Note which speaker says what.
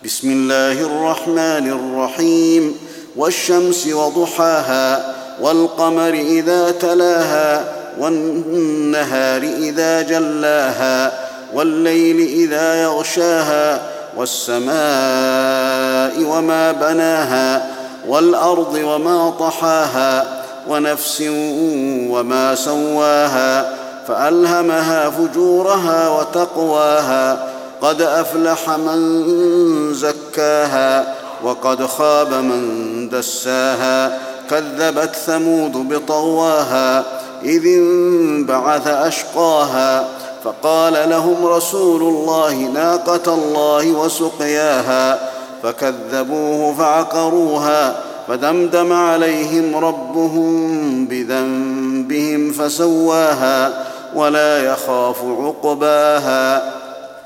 Speaker 1: بسم الله الرحمن الرحيم. والشمس وضحاها والقمر إذا تلاها والنهار إذا جلاها والليل إذا يغشاها والسماء وما بناها والأرض وما طحاها ونفس وما سواها فألهمها فجورها وتقواها قد أفلح من زكاها وقد خاب من دساها كذبت ثمود بطغواها إذ انبعث أشقاها فقال لهم رسول الله ناقة الله وسقياها فكذبوه فعقروها فدمدم عليهم ربهم بذنبهم فسواها ولا يخاف عقباها.